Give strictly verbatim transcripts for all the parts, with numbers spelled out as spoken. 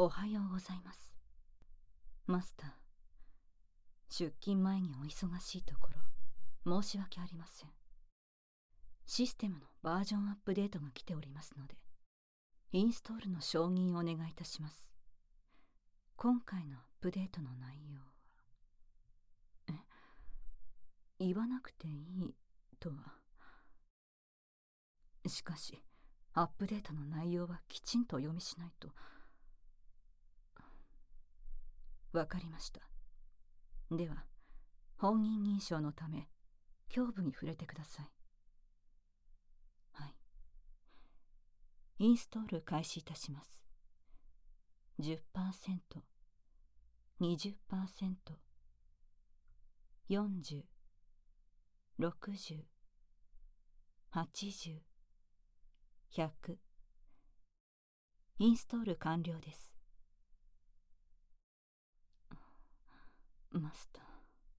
おはようございます。マスター、出勤前にお忙しいところ申し訳ありません。システムのバージョンアップデートが来ておりますので、インストールの承認をお願いいたします。今回のアップデートの内容は、え、言わなくていいとは。しかし、アップデートの内容はきちんとお読みしないと。わかりました。では、本人認証のため、胸部に触れてください。はい。インストール開始いたします。じゅっパーセント、にじゅっパーセント、よんじゅう、ろくじゅう、はちじゅう、ひゃく。インストール完了です。マスター。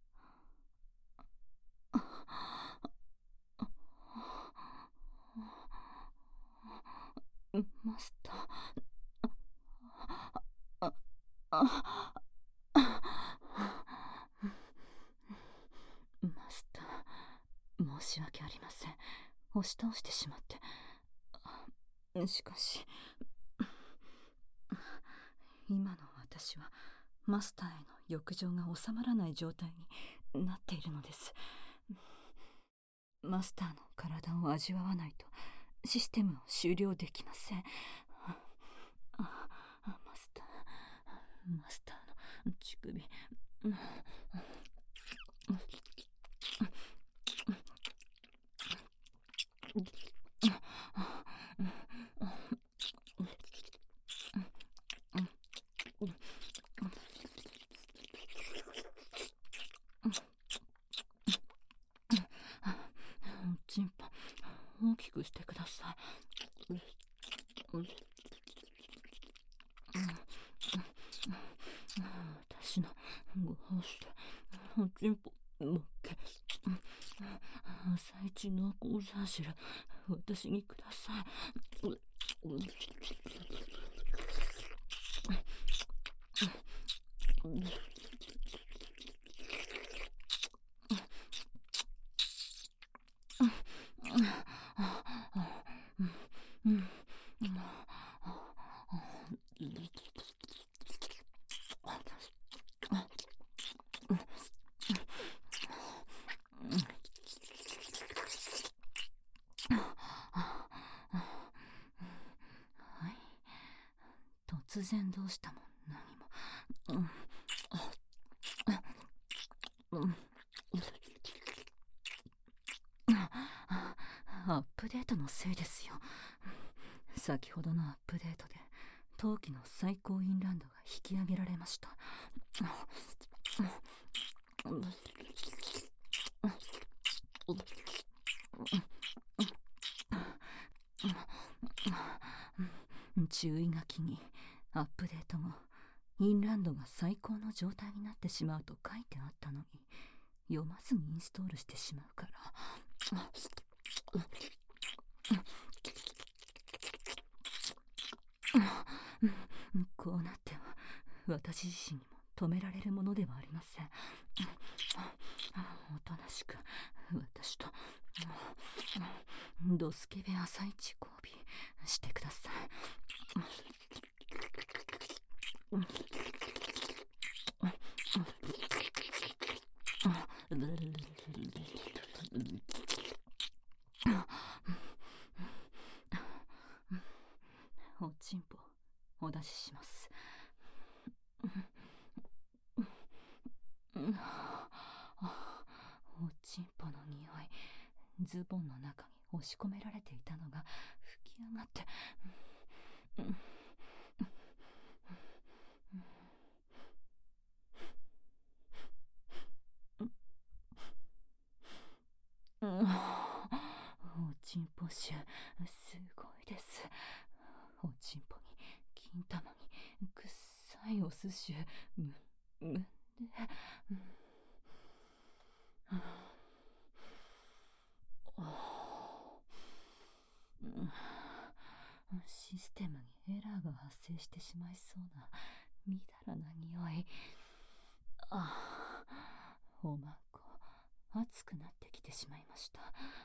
マスター。あ、あ、マスター、申し訳ありません。押し倒してしまって。しかし、今の私はマスターへの欲情が収まらない状態になっているのです。マスターの体を味わわないとシステムを終了できません。マスター、マスターの乳首。チンポ大きくしてください。私のご奉仕でおちんぽもっけ、朝一濃厚チャーシュー私にください。突然どうしたも何も。アップデートのせいですよ。先ほどのアップデートで冬季の最高インランドが引き上げられました。注意書きにアップデート後インランドが最高の状態になってしまうと書いてあったのに読まずにインストールしてしまうから。こうなっては私自身にも止められるものではありません。おとなしく私とドスケベ朝一交尾してください。おちんぽお出しします。おちんぽの匂い、ズボンの中に押し込められていたのが吹き上がって、おちんぽ臭すごいです。おちんぽに金玉にくっさいおす臭むむんで、システムにエラーが発生してしまいそうなみだらな匂い。ああ、おまんこ熱くなってきてしまいました。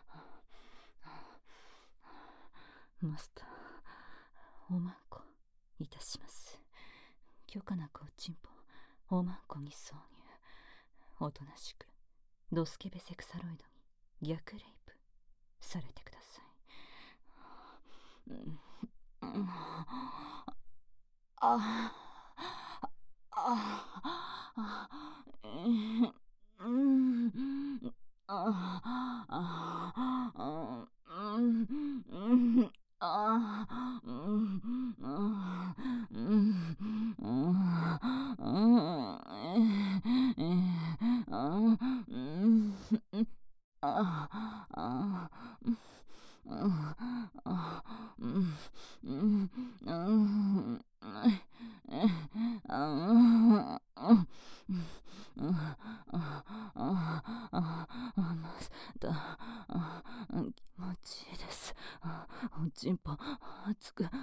マスター、おまんこいたします。許可なくおちんぽおまんこに挿入。おとなしくドスケベセクサロイドに逆レイプされてください。ああああうんああうんうんああうんうん気持ちいいです。おちんぽ熱く。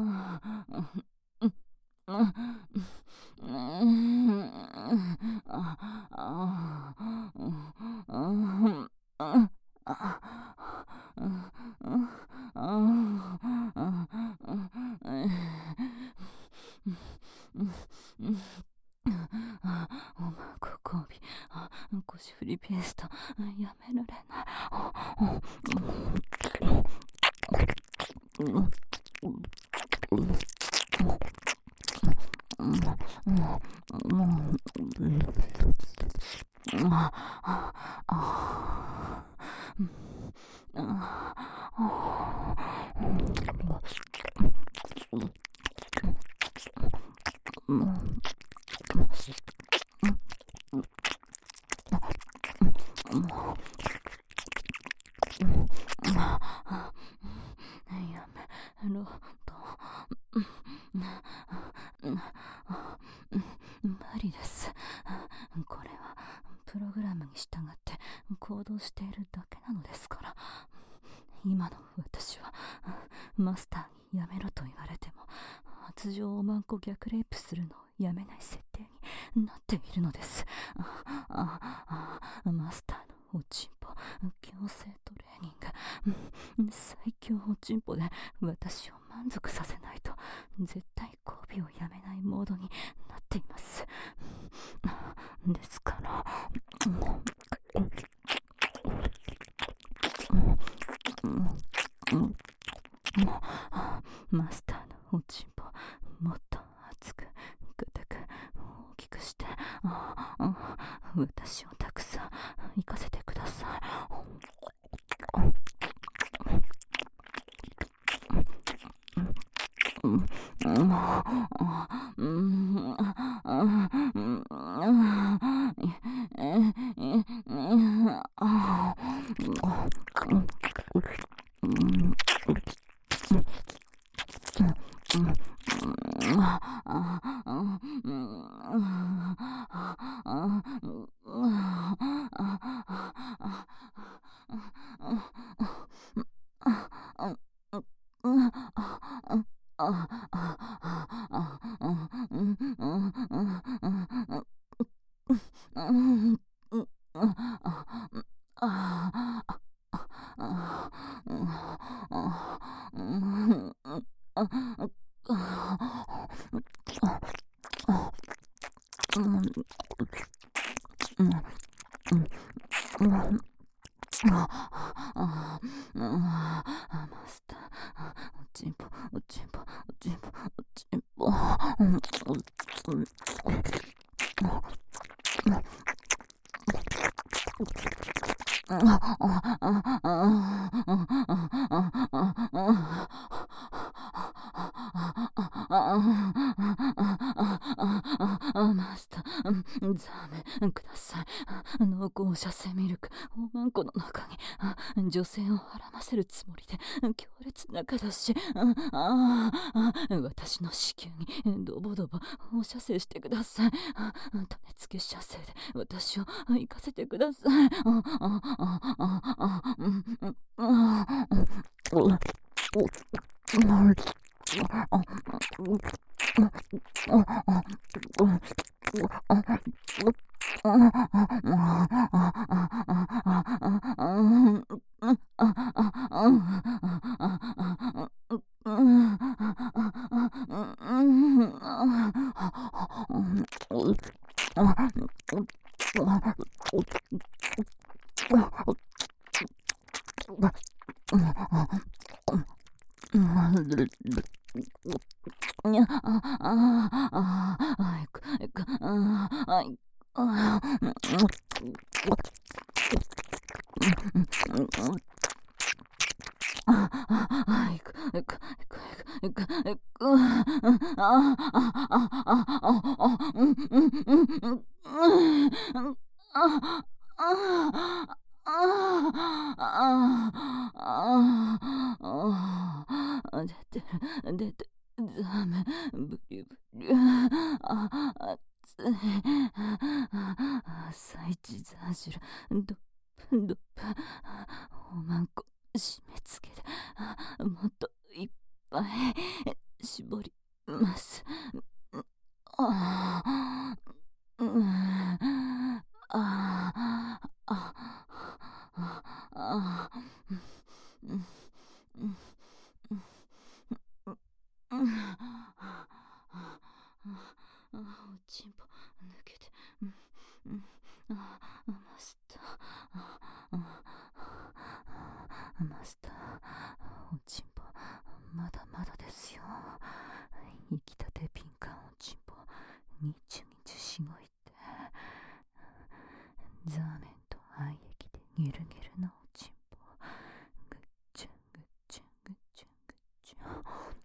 おまんこ交尾、腰振りペーストやめられない。やめろと。無理です。これはプログラムに従って行動しているだけなのですから。今の私はマスターにやめろと言われても発情おまんこ逆レイプするのをやめない設定になっているのです。あああマスターのおちんぽ強制トレーニング、最強おちんぽで私を満足させないと絶対交尾をやめないモードになっています。ですからマスターのおちんぽもっと熱く硬く大きくして私をたくさん行かせてください。マスター、おちんぽ、おちんぽ、おちんぽ、おちんぽ。マスター、ザメください。濃厚射精ミルク、おまんこの中に女性をはらませるつもりで強烈な形、私の子宮にドボドボ放射精してください。種付け射精で私を行かせてください。 出て、ダメ、ブリブリ、あ、熱い、朝一ザージュラ、ドップドップ、おまんこ、締め付けで、もっといっぱい、絞ります。ああ、うん、ああ、ああ、ああ、うん、うん、うん、うん、おちんぽ抜けて、うん、うん、あ、マスター、マスター、おちんぽまだまだですよ。生きたて敏感おちんぽにちゅにちゅしごいて、ザーメンと愛液でニュルニュルのおちんぽ、ぐっちゅんぐっちゅんぐっちゅんぐっちゅん、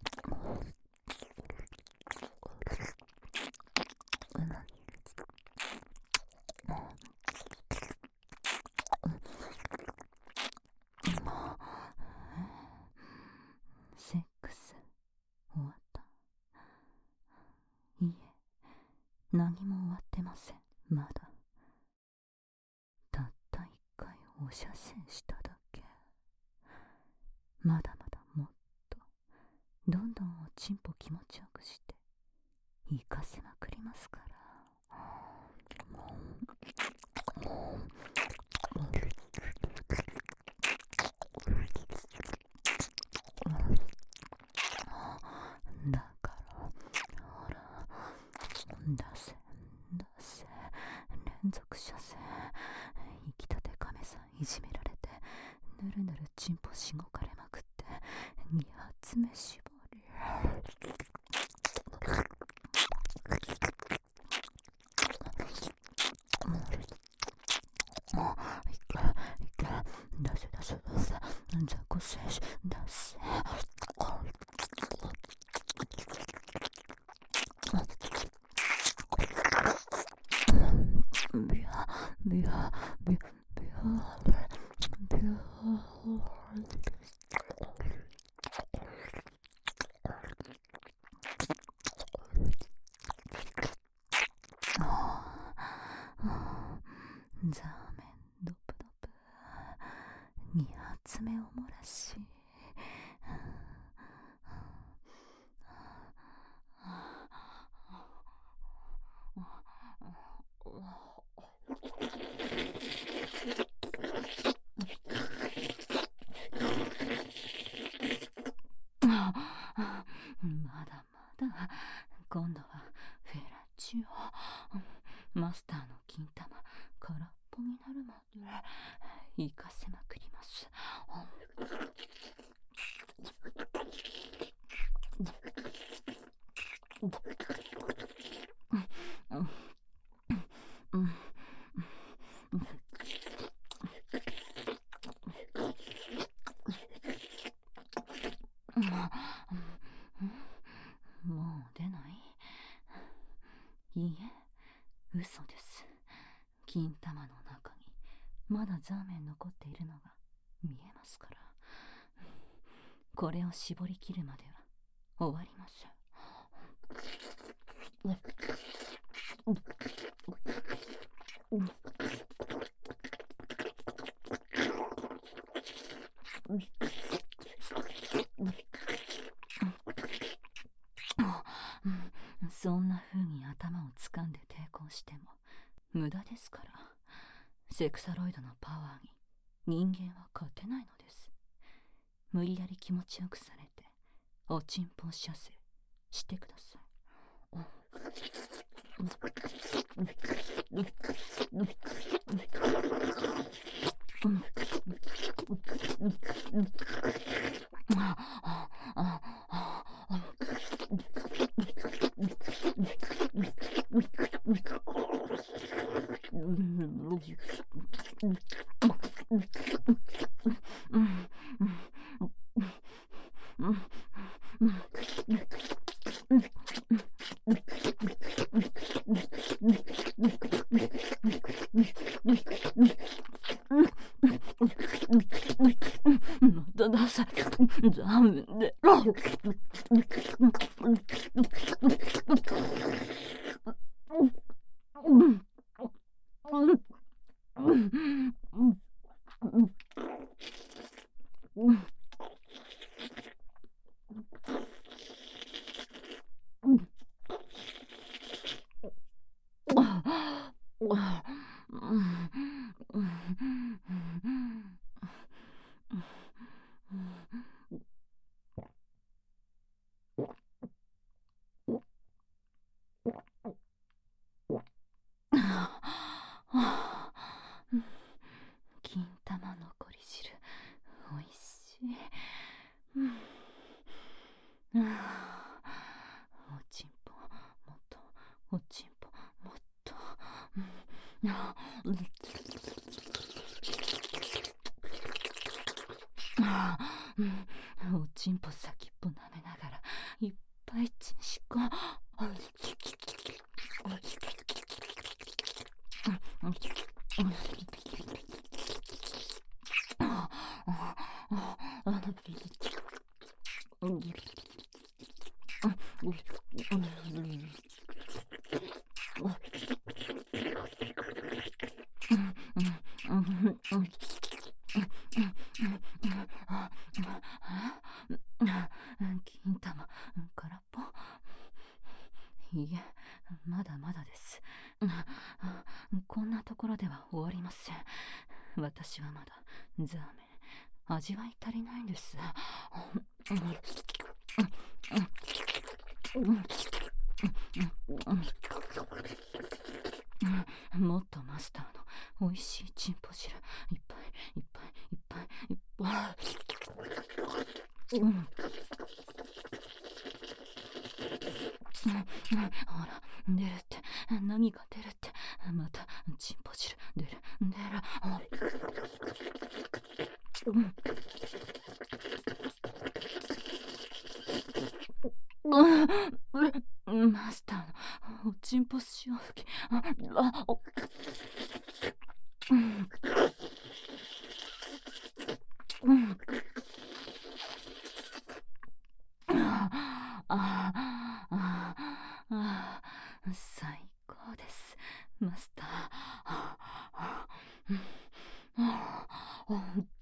セックス終わった？いいえ、何も終わってません。まだたった一回お射精しただけ。まだまだもっとどんどんおちんぽ気持ちよくして行かせまくりますから。だからほら、出せ出せ、連続射精、生きたて亀さんいじめられてぬるぬるちんぽしごかれまくってに発目絞り、いけいけ、出せ出せ出せ、雑魚精子出せ、ビャビャビャビャビャザーメンドプドプ、に発目を漏らし、まだまだ、今度はフェラチオ、マスターの金玉空っぽになるまで行かせまくります。もう出ない？いいえ、嘘です。金玉の中にまだザーメン残っているのが見えますから。これを絞り切るまでは終わりません。 そんな風に頭を掴んで抵抗しても無駄ですから。セクサロイドのパワーに人間は勝てないのです。無理やり気持ちよくされておちんぽ射精してください。またダサい。ダメで。金玉残り汁おいしい。おちんぽもっと、おちんぽもっと。おちんぽ先っぽ舐めながらいっぱいちんしこ。金玉空っぽ。いいえ、まだまだです。こんなところでは終わりません。私はまだザーメン味わい足りないんです。もっとマスターのおいしいチンポ汁いっぱいいっぱいいっぱいいっぱい。ほら出るって、何が出るって、またチンポ汁出る出る。マスターのおちんぽ潮吹き。最高です、マスター。